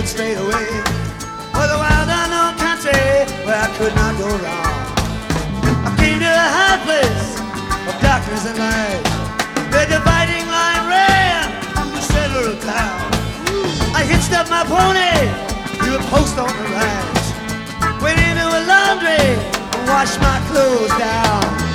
headed straight away for the wild unknown country where I could not go wrong. I came to a high place of darkness and light. The dividing line ran through the center of town. I hitched up my pony to a post on the right, went into a laundry and washed my clothes down.